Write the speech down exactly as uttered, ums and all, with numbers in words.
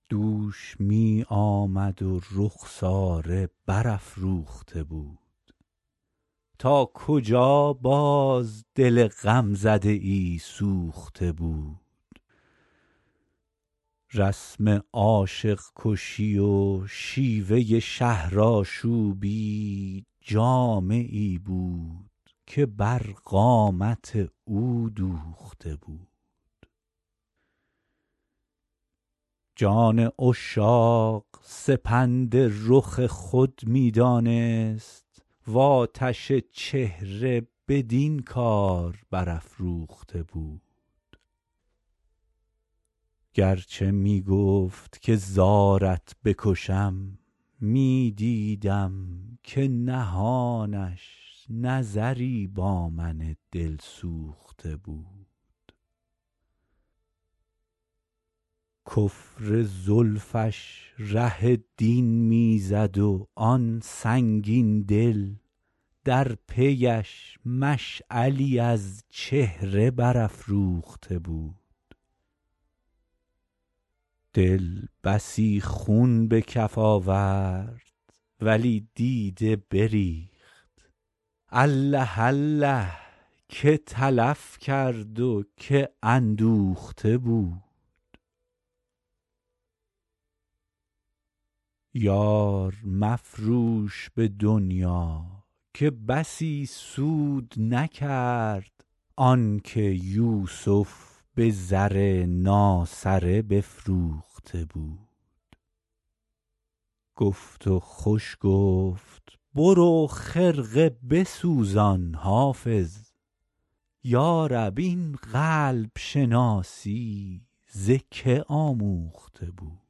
دوش می آمد و رخساره برافروخته بود، تا کجا باز دل غمزده ای سوخته بود. رسم عاشق کشی و شیوه شهرآشوبی جامه ای بود که بر قامت او دوخته بود. جان عشاق سپند رخ خود می دانست و آتش چهره بدین کار برافروخته بود. گرچه می گفت که زارت بکشم، می دیدم که نهانش نظری با من دل سوخته بود. کفر زلفش ره دین می زد و آن سنگین دل، در پیش مشعلی از چهره برافروخته بود. دل بسی خون به کف آورد ولی دیده بریخت، الله الله که تلف کرد و که اندوخته بود. یار مفروش به دنیا که بسی سود نکرد، آن که یوسف به زر ناسره بفروخته بود. گفت و خوش گفت برو خرقه بسوزان حافظ، یارب این قلب شناسی ز که آموخته بود.